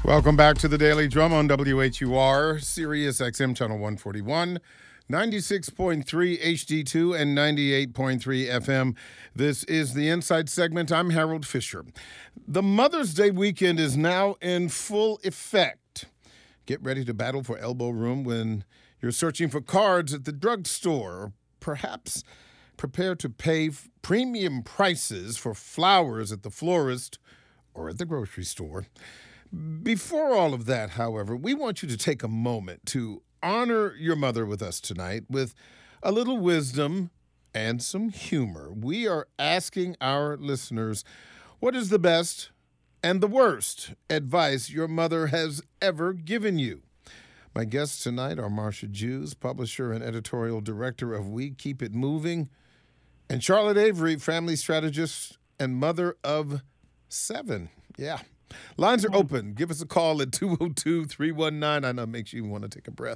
Welcome back to the Daily Drum on WHUR, Sirius XM Channel 141, 96.3 HD2, and 98.3 FM. This is the Inside segment. I'm Harold Fisher. The Mother's Day weekend is now in full effect. Get ready to battle for elbow room when you're searching for cards at the drugstore, or perhaps prepare to pay premium prices for flowers at the florist or at the grocery store. Before all of that, however, we want you to take a moment to honor your mother with us tonight with a little wisdom and some humor. We are asking our listeners, what is the best and the worst advice your mother has ever given you? My guests tonight are Marsha Jews, publisher and editorial director of We Keep It Moving, and Charlotte Avery, family strategist and mother of 7. Yeah. Lines are open. Give us a call at 202-319. I know it makes you want to take a breath.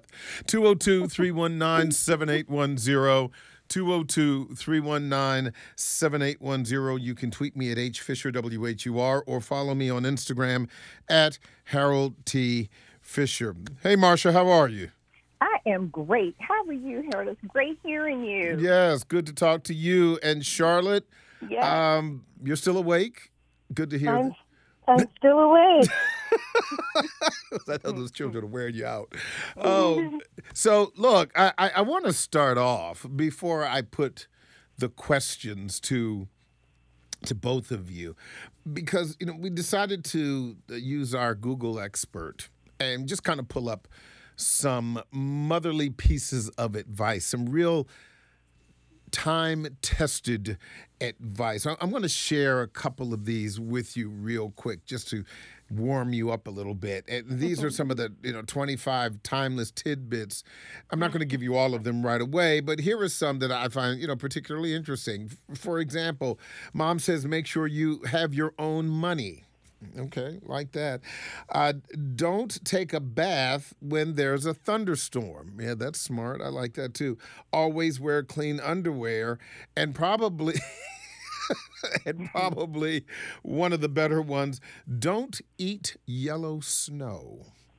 202-319-7810. 202-319-7810. You can tweet me at HFisherWHUR or follow me on Instagram at Harold T. Fisher. Hey, Marsha, how are you? I am great. How are you, Harold? It's great hearing you. Yes, good to talk to you. And Charlotte, Yeah. You're still awake? Good to hear. I'm still awake. I know those children are wearing you out. So look, I want to start off before I put the questions to both of you, because we decided to use our Google expert and just kind of pull up some motherly pieces of advice, some real time-tested advice. I'm going to share a couple of these with you real quick just to warm you up a little bit. And these are some of the 25 timeless tidbits. I'm not going to give you all of them right away, but here are some that I find particularly interesting. For example, mom says make sure you have your own money. Okay, like that. Don't take a bath when there's a thunderstorm. Yeah, that's smart. I like that too. Always wear clean underwear, and probably one of the better ones, don't eat yellow snow.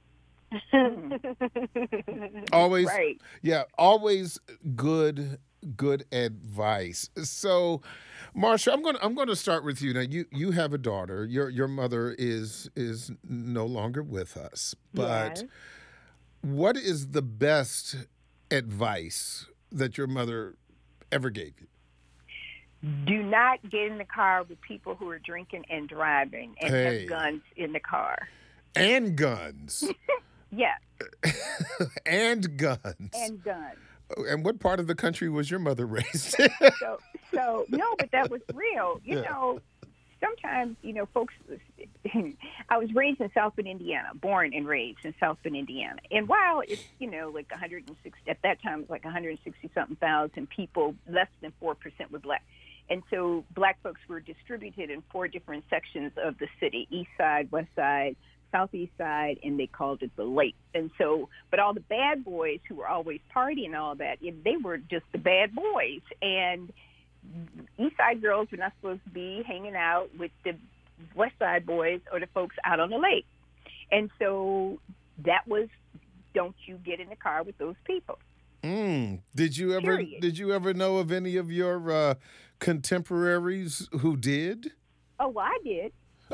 Always, right. Yeah, always good advice. So, Marsha, I'm going to start with you. Now, you have a daughter. Your mother is no longer with us. But Yes. what is the best advice that your mother ever gave you? Do not get in the car with people who are drinking and driving and Hey. have guns in the car. And guns. Yes, And guns. and guns. And what part of the country was your mother raised? So no, but that was real. Sometimes, folks, I was raised in South Bend, Indiana, born and raised in South Bend, Indiana. And while it's, like 160, at that time, it was like 160-something thousand people, less than 4% were black. And so black folks were distributed in 4 different sections of the city, east side, west side, southeast side, and they called it the lake. And so, but all the bad boys who were always partying and all that, they were just the bad boys. And East Side girls were not supposed to be hanging out with the West Side boys or the folks out on the lake. And so that was, don't you get in the car with those people. Did you ever know of any of your contemporaries who did? Oh, well, I did.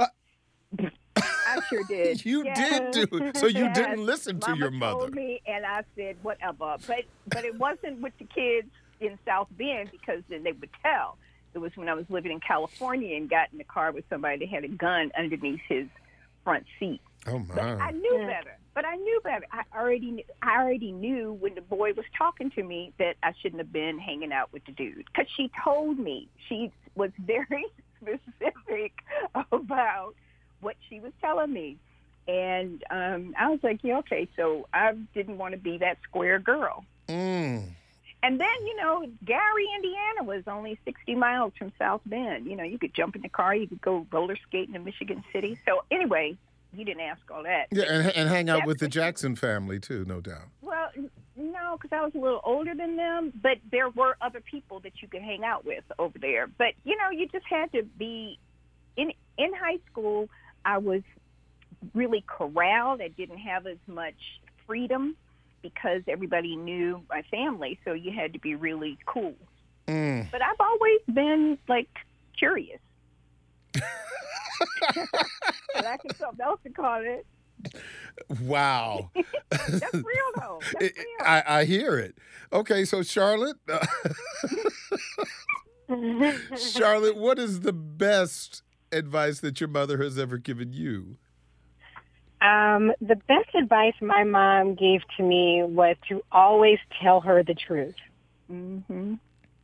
I sure did. You did do it. So you Yes. didn't listen to Mama your mother. told me, and I said, whatever. But it wasn't with the kids in South Bend, because then they would tell. It was when I was living in California and got in the car with somebody that had a gun underneath his front seat. Oh But my. I knew better. I already knew when the boy was talking to me that I shouldn't have been hanging out with the dude, because she told me. She was very specific about what she was telling me. And I was like, yeah, okay. So I didn't want to be that square girl. And then, Gary, Indiana was only 60 miles from South Bend. You could jump in the car, you could go roller skating in Michigan City. So anyway, you didn't ask all that. Yeah, and hang out with the Jackson family too, no doubt. Well, no, because I was a little older than them, but there were other people that you could hang out with over there. But, you just had to be in high school. I was really corralled. I didn't have as much freedom because everybody knew my family, so you had to be really cool. But I've always been, like, curious. That's something else to call it. Wow. That's real, though. That's real. I hear it. Okay, so Charlotte, Charlotte, what is the best advice that your mother has ever given you? The best advice my mom gave to me was to always tell her the truth. Mm-hmm.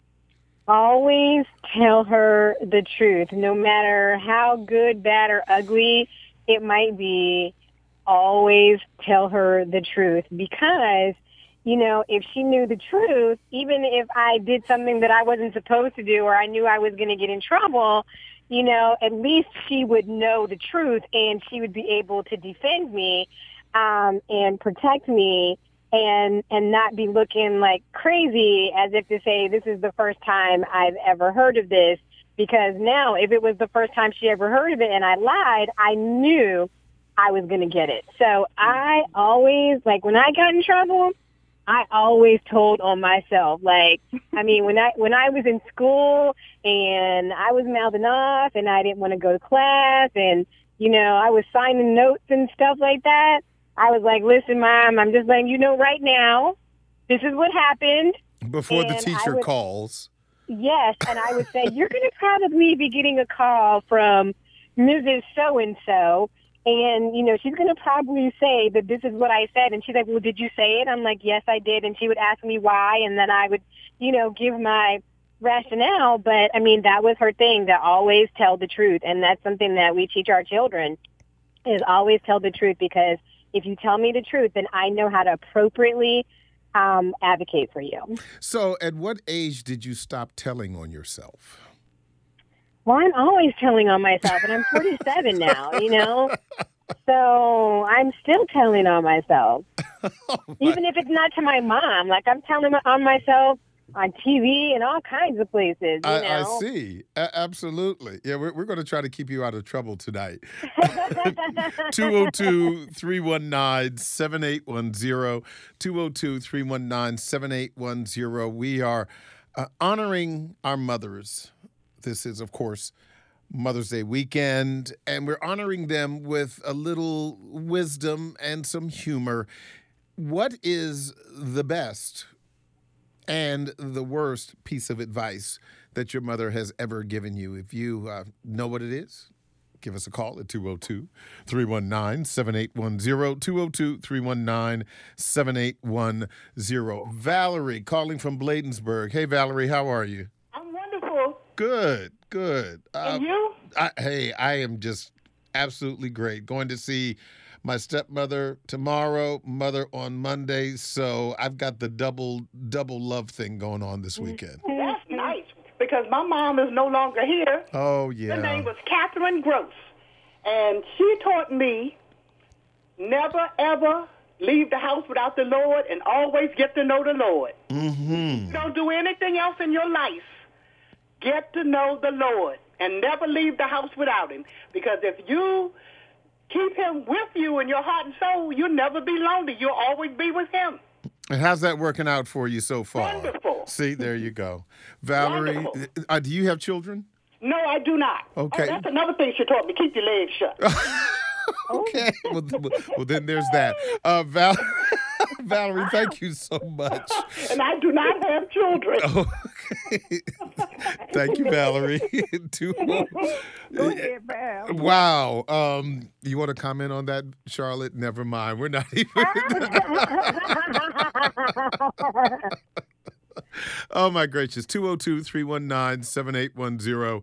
Always tell her the truth, no matter how good, bad, or ugly it might be. Always tell her the truth because, you know, if she knew the truth, even if I did something that I wasn't supposed to do or I knew I was going to get in trouble, you know, at least she would know the truth and she would be able to defend me and protect me and not be looking like crazy as if to say this is the first time I've ever heard of this. Because now if it was the first time she ever heard of it and I lied, I knew I was going to get it. So I always, like, when I got in trouble, I always told on myself. Like, I mean, when I was in school and I was mouthing off and I didn't want to go to class and, you know, I was signing notes and stuff like that, I was like, listen, Mom, I'm just letting you know right now, this is what happened. Before the And teacher calls. Yes, and I would say, you're going to probably be getting a call from Mrs. So-and-so. And, you know, she's going to probably say that this is what I said. And she's like, well, did you say it? I'm like, yes, I did. And she would ask me why. And then I would, you know, give my rationale. But, I mean, that was her thing, to always tell the truth. And that's something that we teach our children, is always tell the truth. Because if you tell me the truth, then I know how to appropriately advocate for you. So at what age did you stop telling on yourself? Well, I'm always telling on myself, and I'm 47 now, you know? So I'm still telling on myself. Even if it's not to my mom. Like, I'm telling on myself on TV and all kinds of places, you know? I see. Absolutely. Yeah, we're going to try to keep you out of trouble tonight. 202-319-7810. 202-319-7810. We are honoring our mothers. This is, of course, Mother's Day weekend, and we're honoring them with a little wisdom and some humor. What is the best and the worst piece of advice that your mother has ever given you? If you know what it is, give us a call at 202-319-7810, 202-319-7810. Valerie calling from Bladensburg. Hey, Valerie, how are you? Good. And you? I am just absolutely great. Going to see my stepmother tomorrow, mother on Monday. So I've got the double love thing going on this weekend. That's nice, because my mom is no longer here. Oh, yeah. Her name was Catherine Gross, and she taught me never, ever leave the house without the Lord and always get to know the Lord. Mm-hmm. Don't do anything else in your life. Get to know the Lord and never leave the house without him. Because if you keep him with you in your heart and soul, you'll never be lonely. You'll always be with him. And how's that working out for you so far? Wonderful. See, there you go. Valerie, do you have children? No, I do not. Okay. Oh, that's another thing she taught me. Keep your legs shut. Okay. Well, then there's that. Valerie, thank you so much. And I do not have children. Okay. Thank you, Valerie. Go ahead, Val. Wow. You want to comment on that, Charlotte? Never mind. We're not even. Oh, my gracious. 202-319-7810.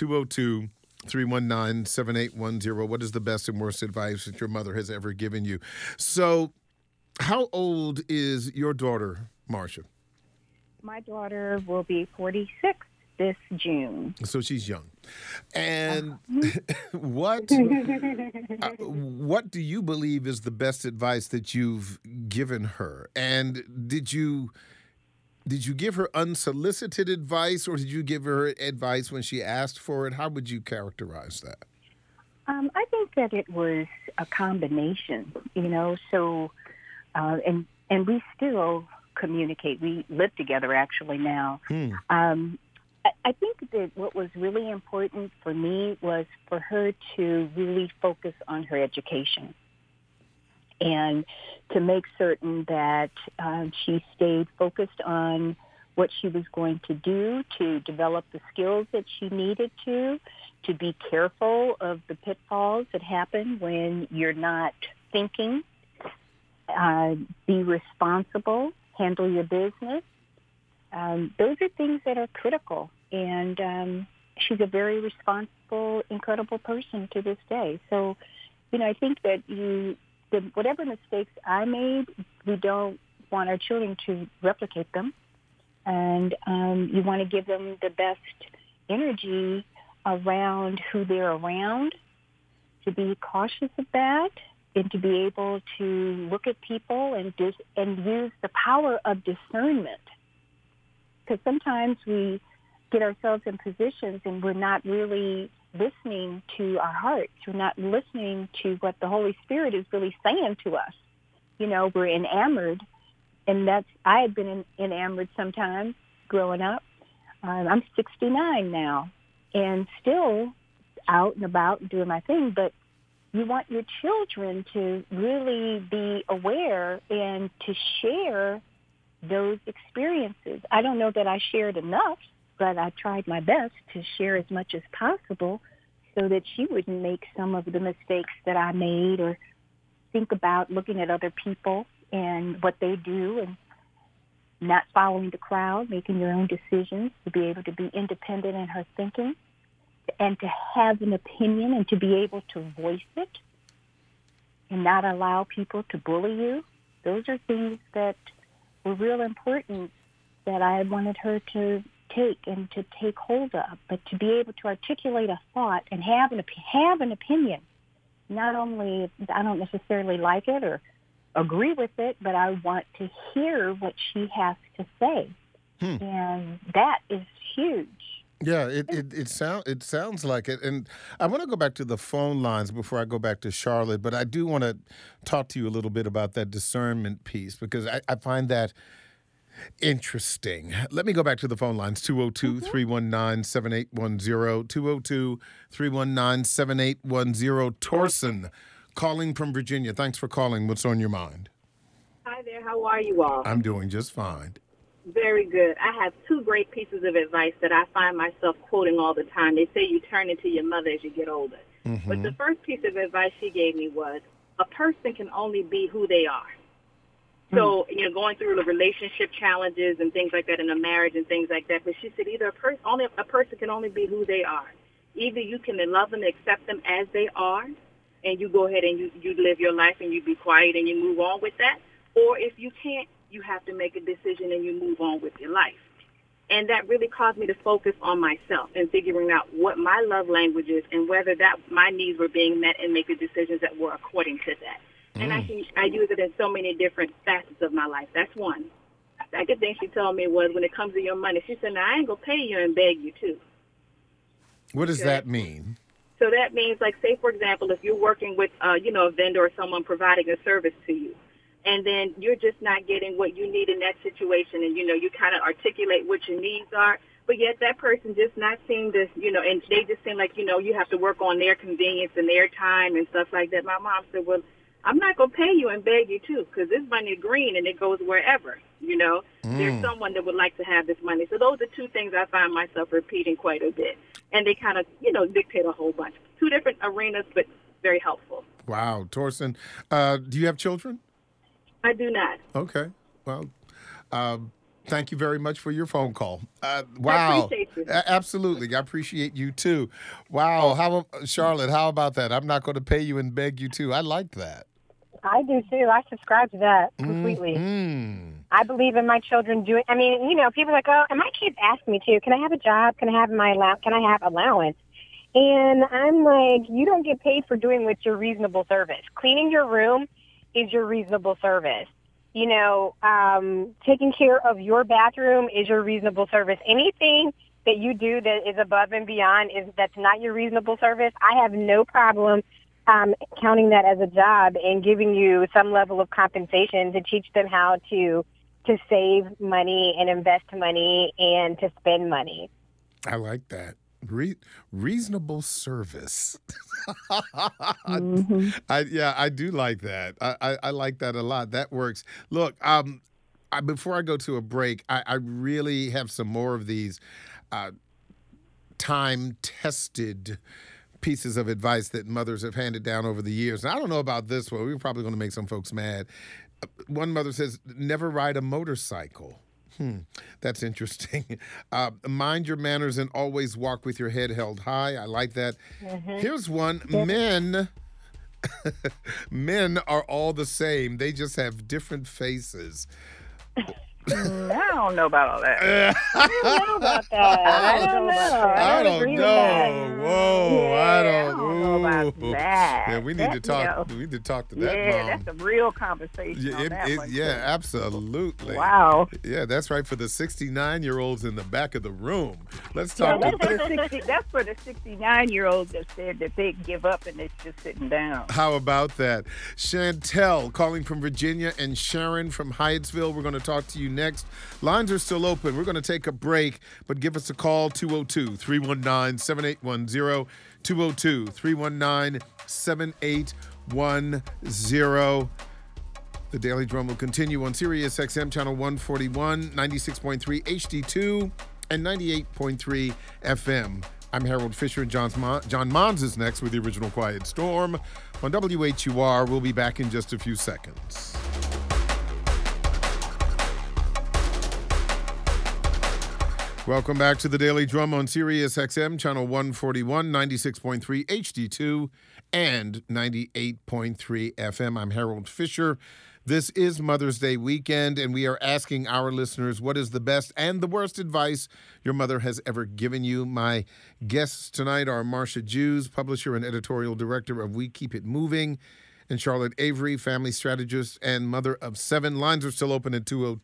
202-319-7810. What is the best and worst advice that your mother has ever given you? So, how old is your daughter, Marcia? My daughter will be 46 this June. So she's young. And what do you believe is the best advice that you've given her? And did you give her unsolicited advice, or did you give her advice when she asked for it? How would you characterize that? I think that it was a combination, So, and we still communicate. We live together actually now. I think that what was really important for me was for her to really focus on her education and to make certain that she stayed focused on what she was going to do to develop the skills that she needed to be careful of the pitfalls that happen when you're not thinking, be responsible, handle your business. Those are things that are critical, and she's a very responsible, incredible person to this day. So, I think that whatever mistakes I made, we don't want our children to replicate them, and you want to give them the best energy around who they're around, to be cautious of that, and to be able to look at people and use the power of discernment. Because sometimes we get ourselves in positions and we're not really listening to our hearts. We're not listening to what the Holy Spirit is really saying to us. We're enamored, and I had been enamored sometimes growing up. I'm 69 now and still out and about and doing my thing, but you want your children to really be aware and to share those experiences. I don't know that I shared enough, but I tried my best to share as much as possible so that she wouldn't make some of the mistakes that I made, or think about looking at other people and what they do and not following the crowd, making your own decisions, to be able to be independent in her thinking and to have an opinion and to be able to voice it and not allow people to bully you. Those are things that were real important that I wanted her to take and to take hold of, but to be able to articulate a thought and have an opinion. Not only, I don't necessarily like it or agree with it, but I want to hear what she has to say. And that is huge. Yeah, it sounds like it. And I want to go back to the phone lines before I go back to Charlotte, but I do want to talk to you a little bit about that discernment piece, because I find that interesting. Let me go back to the phone lines, 202-319-7810, 202-319-7810. Torsen, calling from Virginia. Thanks for calling. What's on your mind? Hi there. How are you all? I'm doing just fine. Very good. I have two great pieces of advice that I find myself quoting all the time. They say you turn into your mother as you get older. Mm-hmm. But the first piece of advice she gave me was, a person can only be who they are. So, going through the relationship challenges and things like that in a marriage and things like that. But she said a person can only be who they are. Either you can love them, accept them as they are, and you go ahead and you live your life and you be quiet and you move on with that. Or if you can't, you have to make a decision and you move on with your life. And that really caused me to focus on myself and figuring out what my love language is and whether that my needs were being met and making decisions that were according to that. And I use it in so many different facets of my life. That's one. The second thing she told me was, when it comes to your money, she said, now, I ain't going to pay you and beg you too. What does that mean? So that means, like, say, for example, if you're working with, a vendor or someone providing a service to you, and then you're just not getting what you need in that situation, and, you kind of articulate what your needs are, but yet that person just not seem to, and they just seem like, you have to work on their convenience and their time and stuff like that. My mom said, well, I'm not going to pay you and beg you, too, because this money is green and it goes wherever, There's someone that would like to have this money. So those are two things I find myself repeating quite a bit. And they kind of, dictate a whole bunch. Two different arenas, but very helpful. Wow. Torsen, do you have children? I do not. Okay. Well, thank you very much for your phone call. Wow. I appreciate you. Absolutely. I appreciate you, too. Wow. Charlotte, how about that? I'm not going to pay you and beg you, too. I like that. I do, too. I subscribe to that completely. Mm-hmm. I believe in my children doing, people are like, oh, and my kids ask me, too, can I have a job? Can I have allowance? And I'm like, you don't get paid for doing what's your reasonable service. Cleaning your room is your reasonable service. Taking care of your bathroom is your reasonable service. Anything that you do that is above and beyond that's not your reasonable service, I have no problem counting that as a job and giving you some level of compensation to teach them how to save money and invest money and to spend money. I like that. Reasonable service. I do like that. I like that a lot. That works. Look, before I go to a break, I really have some more of these time-tested pieces of advice that mothers have handed down over the years. And I don't know about this one. We're probably going to make some folks mad. One mother says, never ride a motorcycle. That's interesting. Mind your manners and always walk with your head held high. I like that. Here's one. Men are all the same. They just have different faces. I don't know about all that. I don't know about that. I don't know. I don't agree with know. that. Whoa, I don't know about that. Yeah, we need to talk. We need to talk to that Yeah, mom. that's a real conversation. Yeah, on that one, yeah, too. absolutely. Wow. Yeah, that's right. For the 69-year-olds in the back of the room, let's talk to That's for the 69-year-olds that said that they give up and it's just sitting down. How about that? Chantel calling from Virginia and Sharon from Hyattsville. We're going to talk to you next. Lines are still open. We're going to take a break, but give us a call, 202-319-7810, 202-319-7810. The Daily Drum will continue on Sirius XM Channel 141, 96.3 HD2, and 98.3 FM. I'm Harold Fisher, and John Mons is next with the original Quiet Storm on WHUR. We'll be back in just a few seconds. Welcome back to the Daily Drum on Sirius XM, Channel 141, 96.3 HD2, and 98.3 FM. I'm Harold Fisher. This is Mother's Day weekend, and we are asking our listeners what is the best and the worst advice your mother has ever given you. My guests tonight are Marcia Jews, publisher and editorial director of We Keep It Moving, and Charlotte Avery, family strategist and mother of 7. Lines are still open at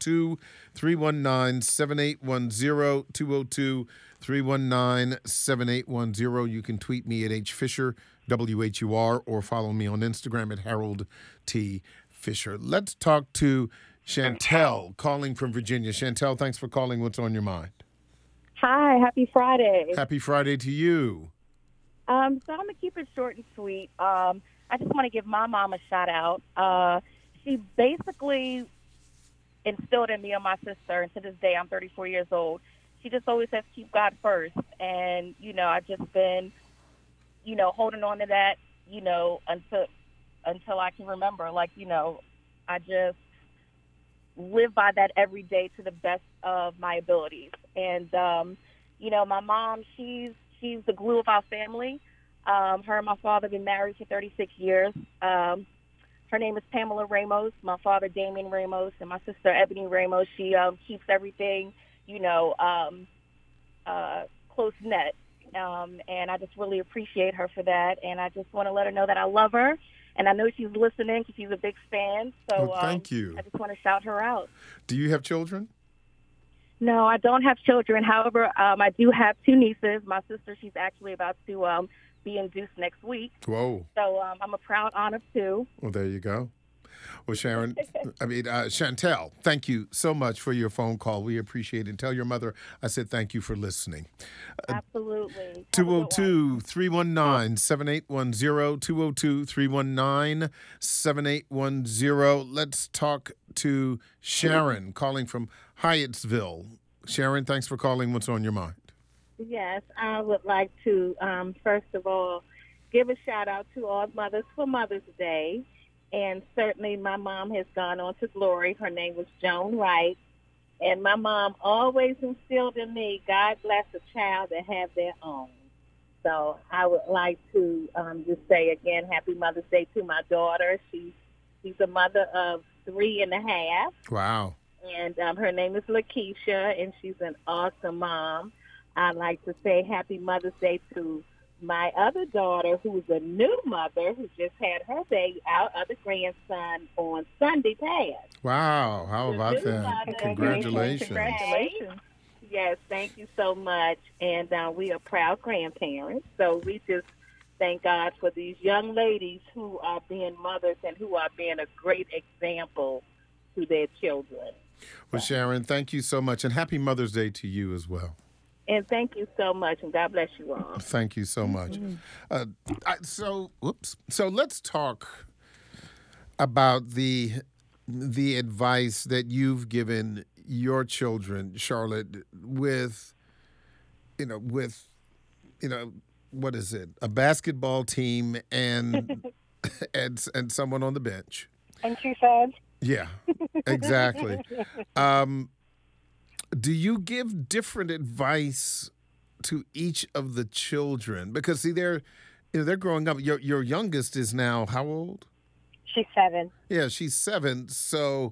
202-319-7810, 202-319-7810. You can tweet me at HFisher, WHUR, or follow me on Instagram at Harold T. Fisher. Let's talk to Chantel calling from Virginia. Chantel, thanks for calling. What's on your mind? Hi, happy Friday. Happy Friday to you. So I'm going to keep it short and sweet. I just want to give my mom a shout out. She basically instilled in me and my sister, and to this day, I'm 34 years old. She just always says, keep God first. And, I've just been, holding on to that, until I can remember. I just live by that every day to the best of my abilities. And, my mom, she's the glue of our family. Her and my father have been married for 36 years. Her name is Pamela Ramos, my father Damian Ramos, and my sister Ebony Ramos. She keeps everything, close knit. And I just really appreciate her for that. And I just want to let her know that I love her. And I know she's listening because she's a big fan. So thank you. I just want to shout her out. Do you have children? No, I don't have children. However, I do have 2 nieces. My sister, she's actually about to be induced next week. Whoa. So I'm a proud aunt of 2. Well, there you go. Well, Chantel, thank you so much for your phone call. We appreciate it. Tell your mother I said thank you for listening. Absolutely. 202-319-7810, 202-319-7810. Let's talk to Sharon calling from Hyattsville. Sharon, thanks for calling. What's on your mind? Yes, I would like to, first of all, give a shout-out to all mothers for Mother's Day. And certainly my mom has gone on to glory. Her name was Joan Wright. And my mom always instilled in me, God bless a child that have their own. So I would like to just say again, Happy Mother's Day to my daughter. She's a mother of 3 and a half. Wow. And her name is Lakeisha, and she's an awesome mom. I'd like to say Happy Mother's Day to my other daughter, who's a new mother, who just had her baby, our other grandson, on Sunday past. Wow. How about that? Congratulations. Congratulations. Yes, thank you so much. And we are proud grandparents, so we just thank God for these young ladies who are being mothers and who are being a great example to their children. Well, Sharon, thank you so much, and happy Mother's Day to you as well. And thank you so much, and God bless you all. Thank you so much. So let's talk about the advice that you've given your children, Charlotte, with what is it? A basketball team and and someone on the bench. And two sides. Yeah, exactly. Do you give different advice to each of the children? Because see, they're growing up. Your youngest is now how old? She's 7. Yeah, she's 7. So,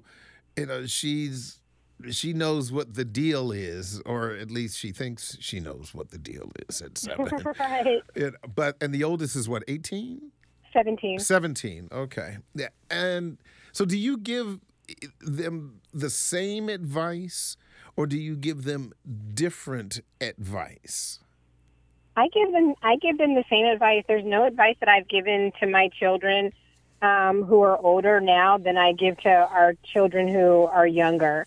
she knows what the deal is, or at least she thinks she knows what the deal is at 7. Right. And the oldest is what, 18? 17. 17. Okay. Yeah. And so, do you give them the same advice, or do you give them different advice? I give them the same advice. There's no advice that I've given to my children who are older now than I give to our children who are younger.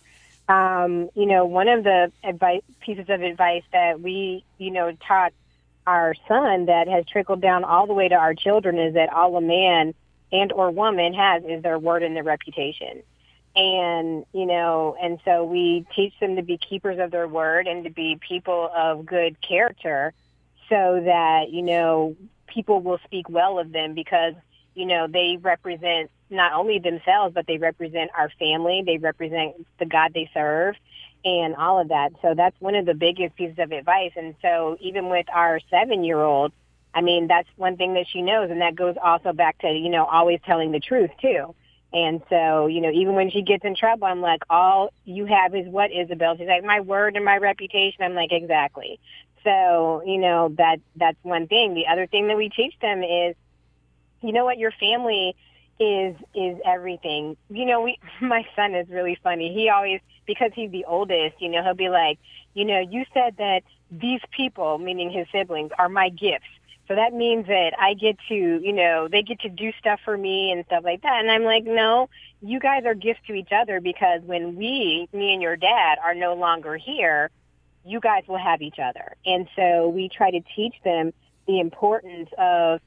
One of the pieces of advice that we, taught our son that has trickled down all the way to our children is that all a man and or woman has is their word and their reputation. And, and so we teach them to be keepers of their word and to be people of good character so that, people will speak well of them because, they represent not only themselves, but they represent our family. They represent the God they serve and all of that. So that's one of the biggest pieces of advice. And so even with our 7-year-old, I mean, that's one thing that she knows. And that goes also back to, always telling the truth, too. And so, even when she gets in trouble, I'm like, all you have is what, Isabel? She's like, my word and my reputation. I'm like, exactly. So, that's one thing. The other thing that we teach them is, what your family is everything. My son is really funny. He always, because he's the oldest, he'll be like, you said that these people, meaning his siblings, are my gifts. So that means that I get to, they get to do stuff for me and stuff like that. And I'm like, no, you guys are gifts to each other because when me and your dad are no longer here, you guys will have each other. And so we try to teach them the importance of,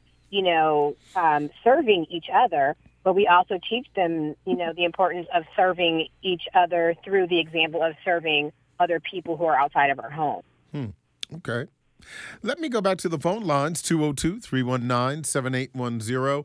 serving each other, but we also teach them, the importance of serving each other through the example of serving other people who are outside of our home. Okay. Let me go back to the phone lines, 202-319-7810,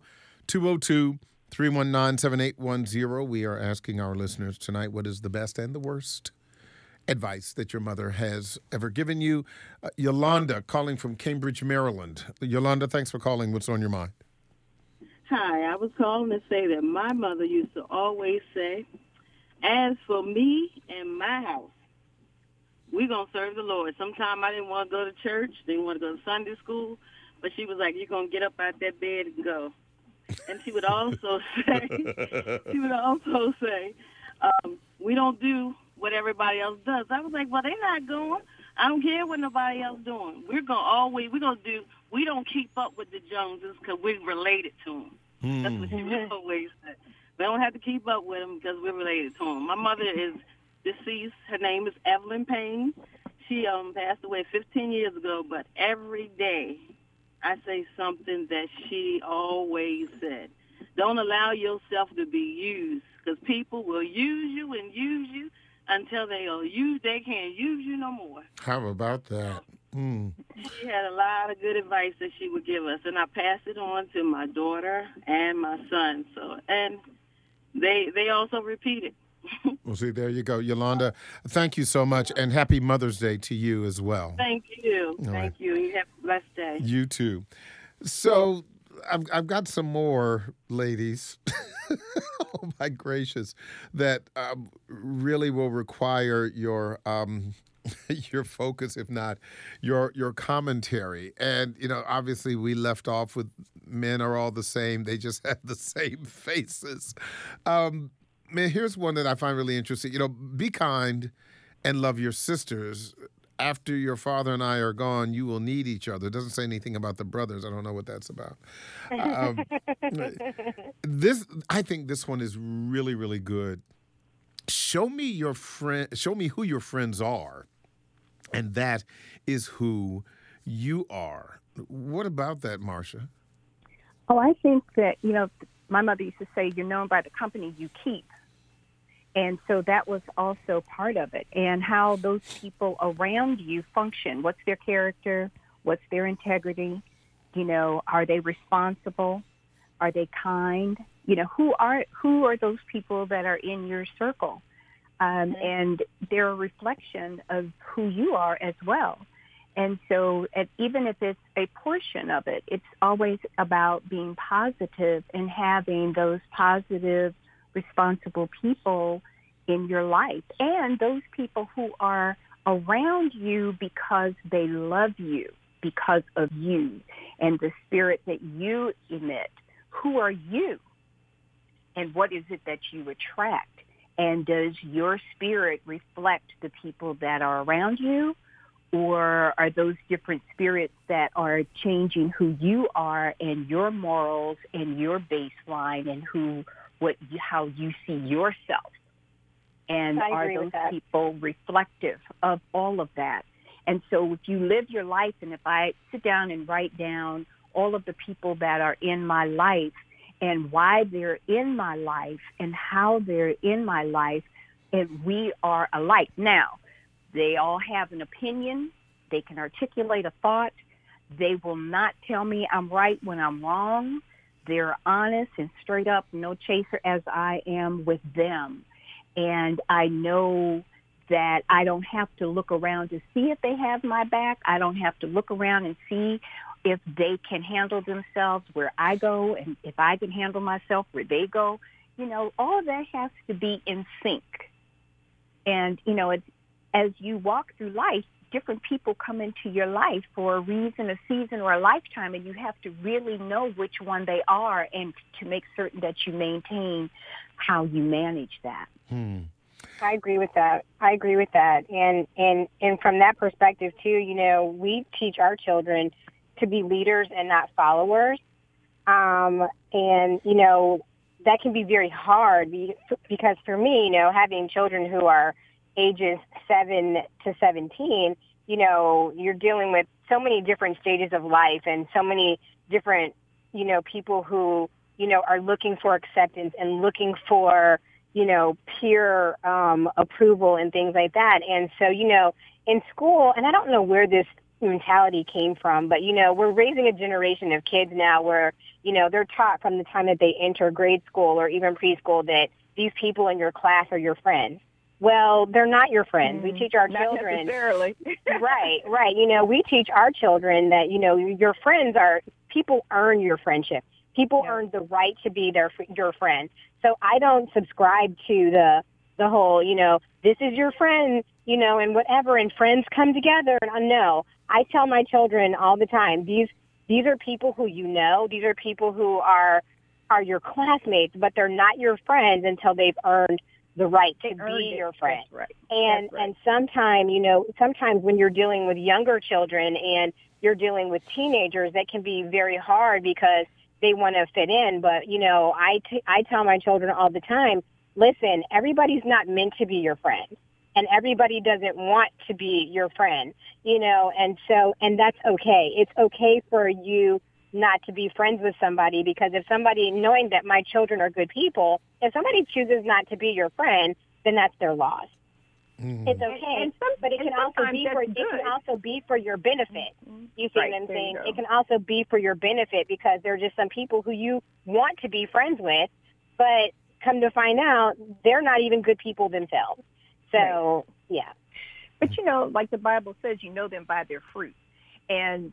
202-319-7810. We are asking our listeners tonight, what is the best and the worst advice that your mother has ever given you? Yolanda, calling from Cambridge, Maryland. Yolanda, thanks for calling. What's on your mind? Hi, I was calling to say that my mother used to always say, as for me and my house, we're going to serve the Lord. Sometimes I didn't want to go to church, didn't want to go to Sunday school, but she was like, you're going to get up out that bed and go. And she would also say, we don't do what everybody else does. I was like, well, they're not going. I don't care what nobody else doing. We don't keep up with the Joneses because we're related to them. That's what she would always say. We don't have to keep up with them because we're related to them. My mother is deceased. Her name is Evelyn Payne. She passed away 15 years ago, but every day I say something that she always said. Don't allow yourself to be used because people will use you and use you until they can't use you no more. How about that? She had a lot of good advice that she would give us, and I pass it on to my daughter and my son. So, and they also repeat it. Well, see, there you go. Yolanda, thank you so much, and happy Mother's Day to you as well. Thank you. All right. Thank you. You have a blessed day. You too. So I've got some more, ladies. Oh, my gracious, that really will require your focus, if not your commentary. And, obviously we left off with men are all the same. They just have the same faces. Man, here's one that I find really interesting. Be kind and love your sisters. after your father and I are gone, you will need each other. It doesn't say anything about the brothers. I don't know what that's about. Um, I think this one is really, really good. Show me your friend. Show me who your friends are, and that is who you are. What about that, Marcia? Oh, I think that, my mother used to say, you're known by the company you keep. And so that was also part of it, and how those people around you function. What's their character? What's their integrity? Are they responsible? Are they kind? Who are those people that are in your circle? And they're a reflection of who you are as well. And so even if it's a portion of it, it's always about being positive and having those positive, responsible people in your life, and those people who are around you because they love you, because of you and the spirit that you emit. Who are you? And what is it that you attract? And does your spirit reflect the people that are around you? Or are those different spirits that are changing who you are and your morals and your baseline and how you see yourself? And are those people reflective of all of that? And so if you live your life, and if I sit down and write down all of the people that are in my life and why they're in my life and how they're in my life, and we are alike. Now, they all have an opinion. They can articulate a thought. They will not tell me I'm right when I'm wrong. They're honest and straight up, no chaser as I am with them. And I know that I don't have to look around to see if they have my back. I don't have to look around and see if they can handle themselves where I go, and if I can handle myself where they go. All of that has to be in sync. And, as you walk through life, different people come into your life for a reason, a season, or a lifetime, and you have to really know which one they are and to make certain that you maintain how you manage that. I agree with that. And from that perspective, too, we teach our children to be leaders and not followers. And, that can be very hard because for me, having children who are ages 7 to 17, you're dealing with so many different stages of life and so many different, people who, are looking for acceptance and looking for, peer approval and things like that. And so, in school, and I don't know where this mentality came from, but, we're raising a generation of kids now where, they're taught from the time that they enter grade school or even preschool that these people in your class are your friends. Well, they're not your friends. We teach our children. Not necessarily. Right. We teach our children that, your friends people earn your friendship. People earn the right to be your friend. So I don't subscribe to the whole, this is your friend, and whatever, and friends come together. And no, I tell my children all the time, these are people who these are people who are your classmates, but they're not your friends until they've earned the right to be your friend. That's right. And sometimes when you're dealing with younger children and you're dealing with teenagers, that can be very hard because they want to fit in. But, I tell my children all the time, listen, everybody's not meant to be your friend. And everybody doesn't want to be your friend, and that's okay. It's okay for you not to be friends with somebody, because if somebody, knowing that my children are good people, if somebody chooses not to be your friend, then that's their loss. It's okay, but it can also be for your benefit. You see what I'm saying? It can also be for your benefit because there are just some people who you want to be friends with, but come to find out they're not even good people themselves. So, yeah. But, like the Bible says, you know them by their fruit. And,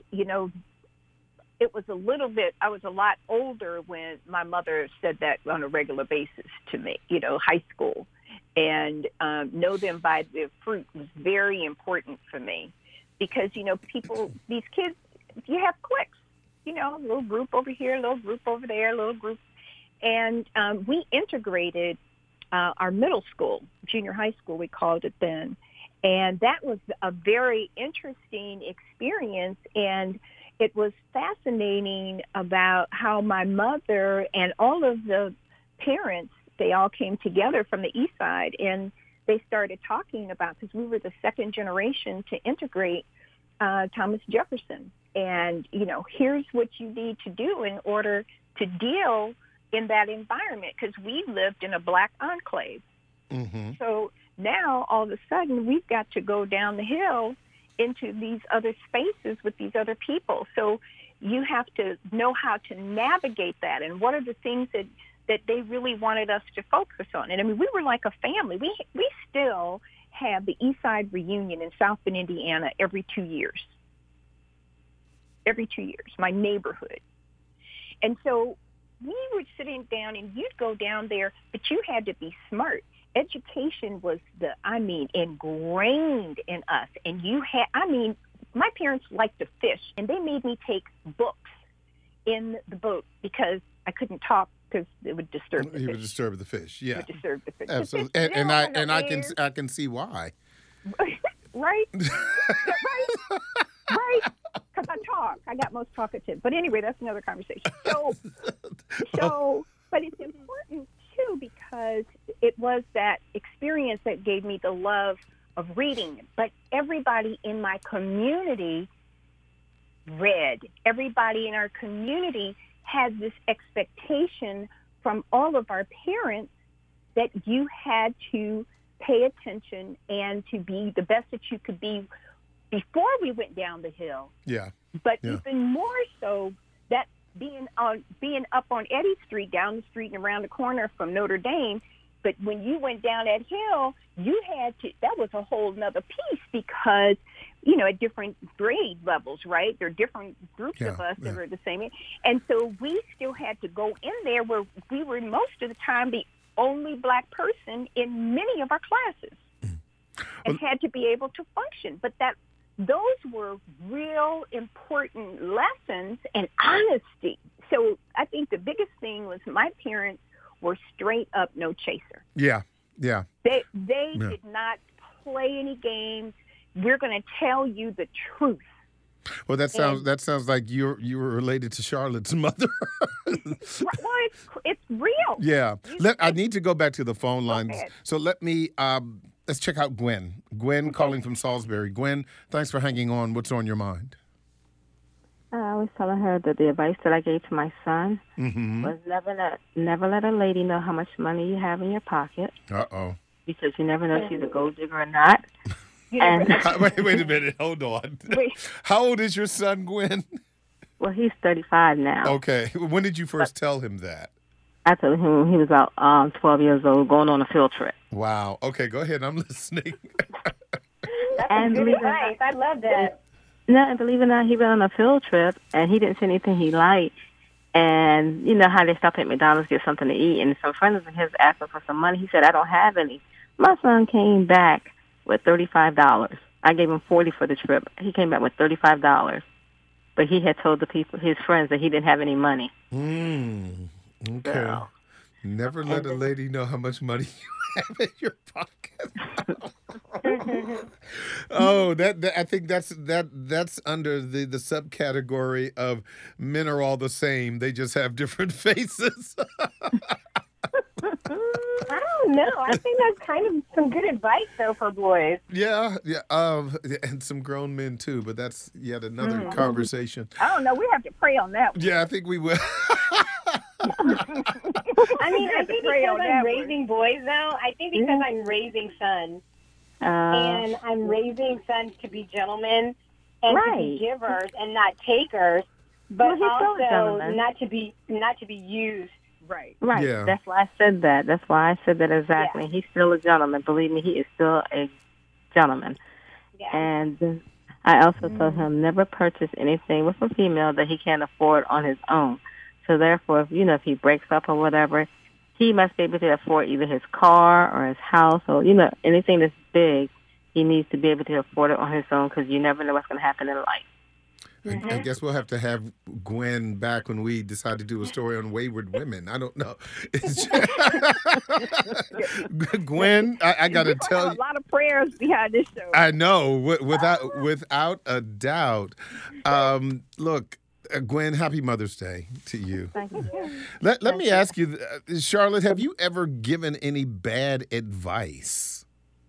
it was I was a lot older when my mother said that on a regular basis to me, high school. And know them by their fruit was very important for me because, these kids, you have cliques, a little group over here, a little group over there, a little group. And we integrated our middle school, junior high school, we called it then. And that was a very interesting experience. And it was fascinating about how my mother and all of the parents, they all came together from the East Side, and they started talking about, because we were the second generation to integrate Thomas Jefferson. And, here's what you need to do in order to deal in that environment, because we lived in a black enclave. Mm-hmm. So now, all of a sudden, we've got to go down the hill into these other spaces with these other people. So you have to know how to navigate that, and what are the things that they really wanted us to focus on. And, I mean, we were like a family. We still have the East Side reunion in South Bend, Indiana, every 2 years. Every 2 years, my neighborhood. And so we were sitting down, and you'd go down there, but you had to be smart. Education was ingrained in us. And my parents liked to fish, and they made me take books in the boat because I couldn't talk because it would disturb the fish. You would disturb the fish, yeah. It would disturb the fish. Absolutely. The fish I can see why. Right? Right? Because I talk. I got most talkative. But anyway, that's another conversation. But it's important, too, because it was that experience that gave me the love of reading. But everybody in my community read. Everybody in our community had this expectation from all of our parents that you had to pay attention and to be the best that you could be before we went down the hill. Yeah. But even more so, that being up on Eddy Street, down the street and around the corner from Notre Dame, but when you went down that hill, that was a whole nother piece because, at different grade levels, right? There are different groups of us that are the same age. And so we still had to go in there where we were most of the time the only black person in many of our classes and had to be able to function. But those were real important lessons and honesty. So I think the biggest thing was my parents were straight up no chaser. Yeah. They did not play any games. We're going to tell you the truth. Well, that sounds like you were related to Charlotte's mother. Well, it's real. Yeah. I need to go back to the phone lines. So let me let's check out Gwen. Gwen calling from Salisbury. Gwen, thanks for hanging on. What's on your mind? I was telling her that the advice that I gave to my son was never let a lady know how much money you have in your pocket. Uh-oh. Because you never know if she's a gold digger or not. And wait a minute. Hold on. How old is your son, Gwen? Well, he's 35 now. Okay. When did you first tell him that? I told him when he was about 12 years old, going on a field trip. Wow. Okay, go ahead. I'm listening. That's good advice. I love that. No, and believe it or not, he went on a field trip, and he didn't see anything he liked. And you know how they stop at McDonald's to get something to eat, and some friends of his asked him for some money. He said, I don't have any. My son came back with $35. I gave him $40 for the trip. He came back with $35. But he had told his friends, that he didn't have any money. Okay. So, never let a lady know how much money you have in your pocket. Oh, I think that's under the subcategory of men are all the same. They just have different faces. I don't know. I think that's kind of some good advice, though, for boys. Yeah, and some grown men, too, but that's yet another conversation. I don't know. We have to pray on that one. Yeah, I think we will. I mean, I think because I'm raising boys, though, I think because I'm raising sons, and I'm raising sons to be gentlemen and to be givers and not takers, but also not to be used. Right. Yeah. That's why I said that. Exactly. Yeah. He's still a gentleman. Believe me, he is still a gentleman. Yeah. And I also told him never purchase anything with a female that he can't afford on his own. So therefore, if he breaks up or whatever, he must be able to afford either his car or his house or, anything that's big, he needs to be able to afford it on his own because you never know what's going to happen in life. I guess we'll have to have Gwen back when we decide to do a story on wayward women. I don't know. Gwen, I got to tell you. A lot of prayers behind this show. I know, without a doubt. Look, Gwen, happy Mother's Day to you. Thank you. Let me ask you, Charlotte, have you ever given any bad advice?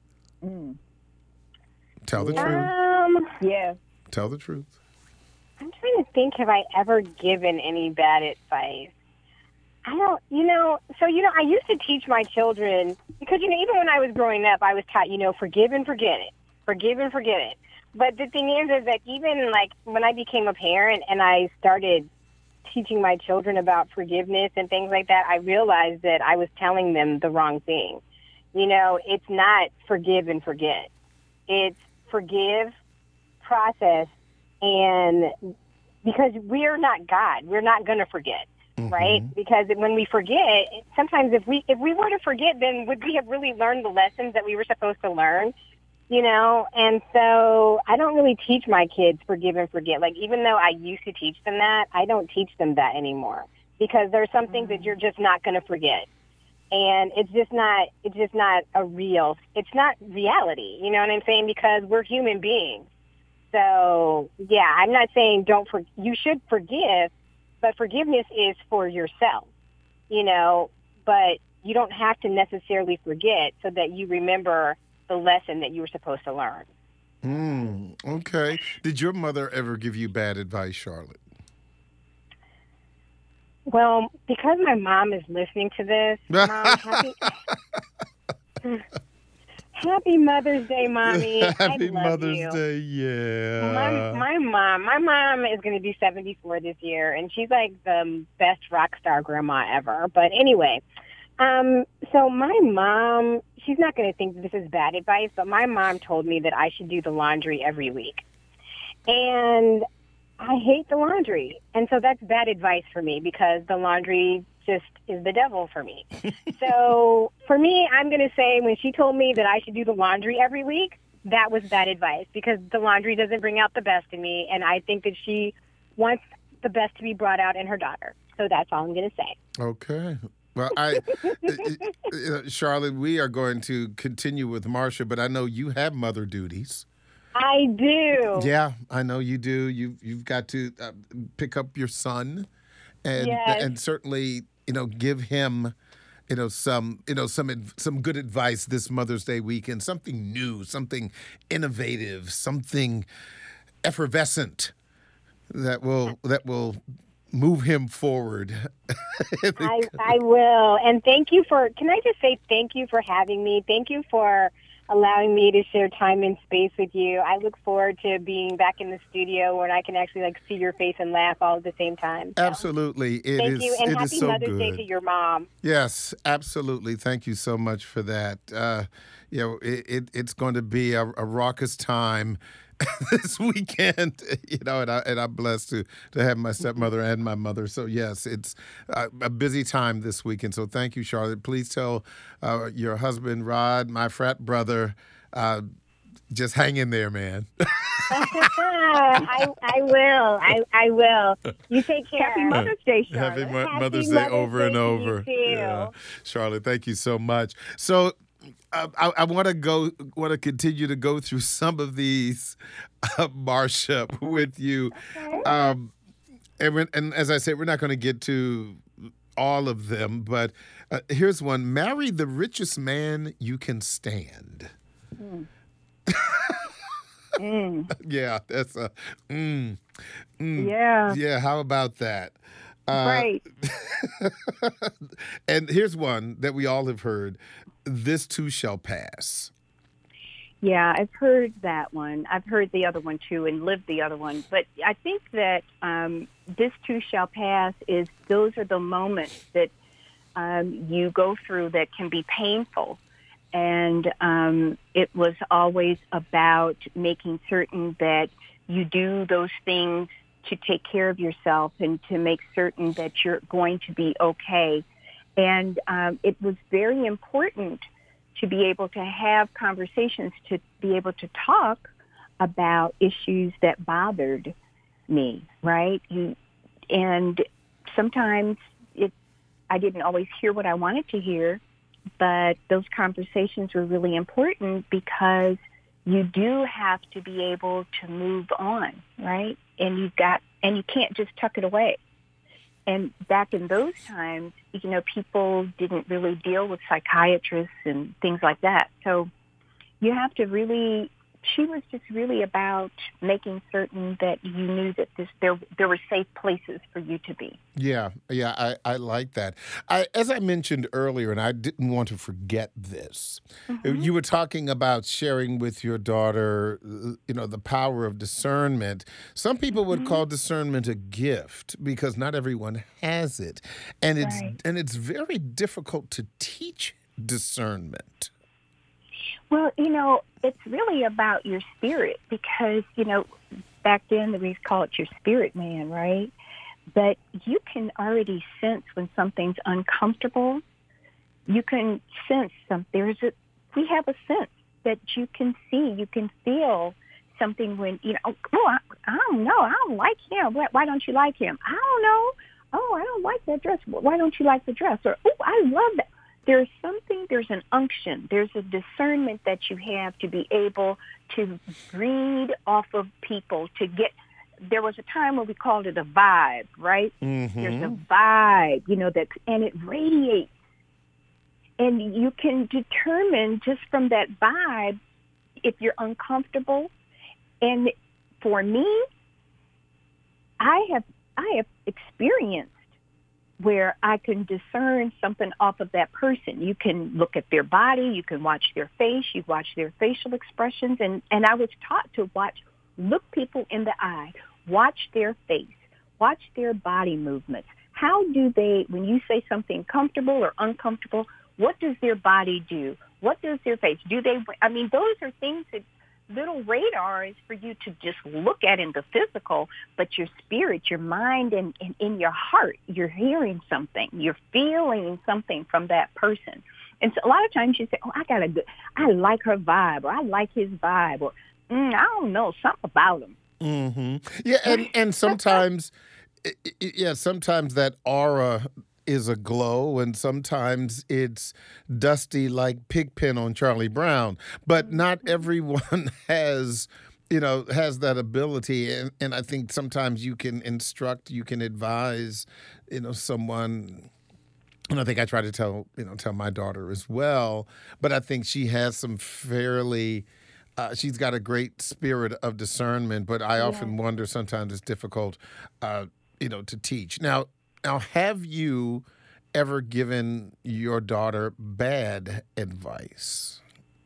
Tell the truth. Yeah. Tell the truth. I'm trying to think, have I ever given any bad advice? I don't, I used to teach my children, because, even when I was growing up, I was taught, forgive and forget it. Forgive and forget it. But the thing is that even, when I became a parent and I started teaching my children about forgiveness and things like that, I realized that I was telling them the wrong thing. It's not forgive and forget. It's forgive, process, and because we're not God, we're not going to forget, right? Because when we forget, sometimes if we were to forget, then would we have really learned the lessons that we were supposed to learn? And so I don't really teach my kids forgive and forget. Even though I used to teach them that, I don't teach them that anymore, because there's some things that you're just not going to forget. And it's just not it's not reality. You know what I'm saying? Because we're human beings. So, yeah, I'm not saying you should forgive, but forgiveness is for yourself, but you don't have to necessarily forget so that you remember the lesson that you were supposed to learn. Okay. Did your mother ever give you bad advice, Charlotte? Well, because my mom is listening to this, Mom, happy Mother's Day, Mommy. Happy I love Mother's you. Day, yeah. My mom is going to be 74 this year, and she's like the best rock star grandma ever. But anyway, so my mom, she's not going to think that this is bad advice, but my mom told me that I should do the laundry every week. And I hate the laundry. And so that's bad advice for me, because the laundry just is the devil for me. So for me, I'm going to say when she told me that I should do the laundry every week, that was bad advice, because the laundry doesn't bring out the best in me. And I think that she wants the best to be brought out in her daughter. So that's all I'm going to say. Okay. Well, Charlotte, we are going to continue with Marcia, but I know you have mother duties. I do. Yeah, I know you do. You've got to pick up your son, and certainly give him some good advice this Mother's Day weekend. Something new, something innovative, something effervescent that will move him forward. I will. And can I just say thank you for having me. Thank you for allowing me to share time and space with you. I look forward to being back in the studio where I can actually see your face and laugh all at the same time. So. Absolutely. Thank you, and happy so Mother's good. Day to your mom. Yes, absolutely. Thank you so much for that. It's going to be a raucous time this weekend, and I'm blessed to have my stepmother and my mother. So yes, it's a busy time this weekend. So thank you, Charlotte. Please tell your husband, Rod, my frat brother, just hang in there, man. I will. I will. You take care. Happy Mother's Day, Charlotte. Happy Mother's Day over and over. Yeah. Charlotte, thank you so much. So I want to continue to go through some of these, Marcia, with you. Okay. And as I said, we're not going to get to all of them, but here's one: marry the richest man you can stand. Yeah, that's a. Yeah. Yeah. How about that? Right. And here's one that we all have heard: this too shall pass. Yeah, I've heard that one. I've heard the other one too and lived the other one. But I think that this too shall pass those are the moments that you go through that can be painful. And it was always about making certain that you do those things to take care of yourself and to make certain that you're going to be okay. And it was very important to be able to have conversations, to be able to talk about issues that bothered me, right? And sometimes I didn't always hear what I wanted to hear, but those conversations were really important because you do have to be able to move on, right? And you can't just tuck it away. And back in those times, people didn't really deal with psychiatrists and things like that. So you have to really, she was just really about making certain that you knew that there were safe places for you to be. Yeah, I like that. As I mentioned earlier, and I didn't want to forget this, you were talking about sharing with your daughter, the power of discernment. Some people would call discernment a gift because not everyone has it, and it's very difficult to teach discernment. Well, it's really about your spirit because, back then we call it your spirit man, right? But you can already sense when something's uncomfortable. You can sense something. We have a sense that you can see, you can feel something when, I don't know, I don't like him. Why don't you like him? I don't know. Oh, I don't like that dress. Why don't you like the dress? Or, oh, I love that. There's an unction, there's a discernment that you have to be able to read off of people there was a time when we called it a vibe, right? Mm-hmm. There's a vibe, and it radiates. And you can determine just from that vibe if you're uncomfortable. And for me, I have experienced where I can discern something off of that person. You can look at their body, you can watch their face, you watch their facial expressions, and I was taught to look people in the eye, watch their face, watch their body movements. How do they, when you say something comfortable or uncomfortable, what does their body do? What does their face do? Those are things that little radars for you to just look at in the physical, but your spirit, your mind, and in your heart, you're hearing something. You're feeling something from that person. And so a lot of times you say, oh, I like her vibe, or I like his vibe, or I don't know, something about him. Mm-hmm. Yeah, and sometimes, sometimes that aura is a glow, and sometimes it's dusty like Pigpen on Charlie Brown. But not everyone has that ability, and I think sometimes you can instruct, you can advise, someone. And I think I try to tell my daughter as well. But I think she has some fairly. She's got a great spirit of discernment, but I often wonder sometimes it's difficult, to teach. Now, have you ever given your daughter bad advice?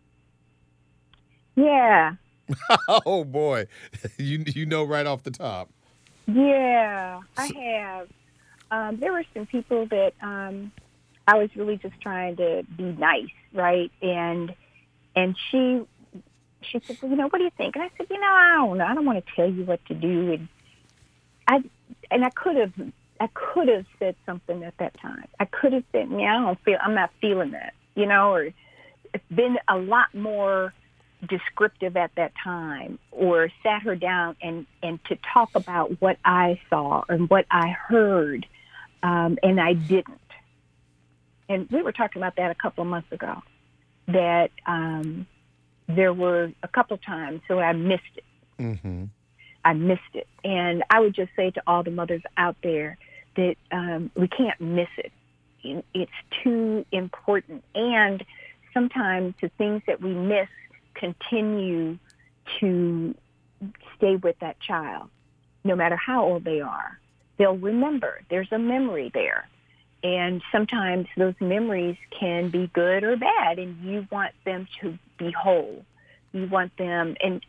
Yeah. Oh, boy. You know right off the top. Yeah, I have. There were some people that I was really just trying to be nice, right? And she said, well, what do you think? And I said, I don't know. I don't want to tell you what to do. And I could have said something at that time. I could have said, I'm not feeling that, or it's been a lot more descriptive at that time, or sat her down and to talk about what I saw and what I heard, and I didn't. And we were talking about that a couple of months ago, that there were a couple of times, so I missed it. Mm-hmm. I missed it. And I would just say to all the mothers out there that we can't miss it. It's too important. And sometimes the things that we miss continue to stay with that child, no matter how old they are. They'll remember. There's a memory there. And sometimes those memories can be good or bad, and you want them to be whole. You want them, and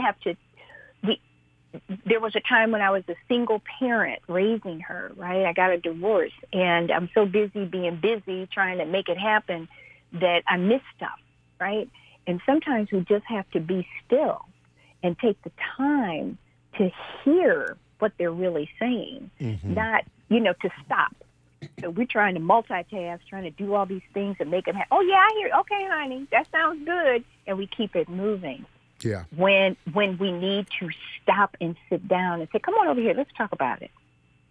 there was a time when I was a single parent raising her, right? I got a divorce, and I'm so busy being busy trying to make it happen that I miss stuff, right? And sometimes we just have to be still and take the time to hear what they're really saying, not, to stop. So we're trying to multitask, trying to do all these things and make them happen. Oh, yeah, I hear. Okay, honey, that sounds good. And we keep it moving. Yeah. When we need to stop and sit down and say, come on over here, let's talk about it.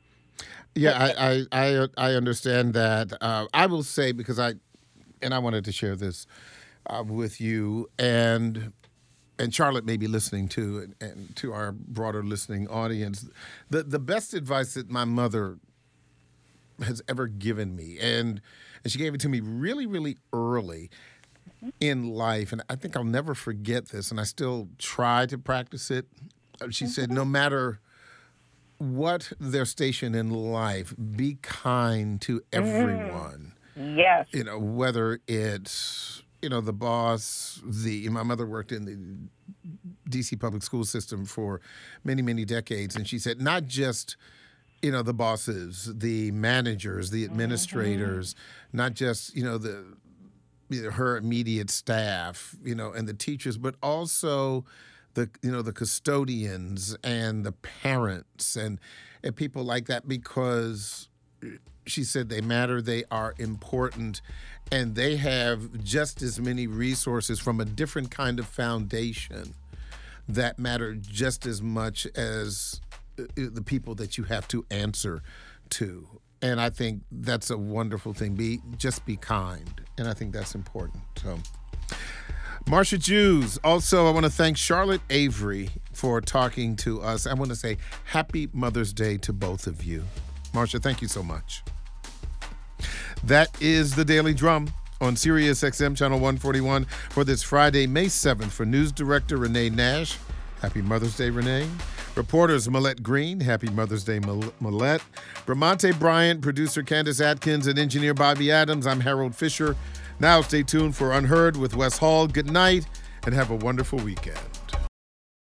Yeah, I understand that. I will say, because I wanted to share this with you, and Charlotte may be listening too, and to our broader listening audience. The best advice that my mother has ever given me, and she gave it to me really, really early in life, and I think I'll never forget this, and I still try to practice it. She said, no matter what their station in life, be kind to everyone. Yes. You know, whether it's, the boss, my mother worked in the D.C. public school system for many, many decades. And she said, not just, the bosses, the managers, the administrators, not just, her immediate staff, and the teachers, but also the custodians and the parents and people like that, because she said they matter, they are important, and they have just as many resources from a different kind of foundation that matter just as much as the people that you have to answer to. And I think that's a wonderful thing. Just be kind. And I think that's important. So, Marsha Jews. Also, I want to thank Charlotte Avery for talking to us. I want to say Happy Mother's Day to both of you. Marsha, thank you so much. That is the Daily Drum on Sirius XM Channel 141 for this Friday, May 7th. For News Director Renee Nash, Happy Mother's Day, Renee. Reporters Millette Green, Happy Mother's Day, Millette. Bramante Bryant, producer Candace Atkins, and engineer Bobby Adams. I'm Harold Fisher. Now stay tuned for Unheard with Wes Hall. Good night and have a wonderful weekend.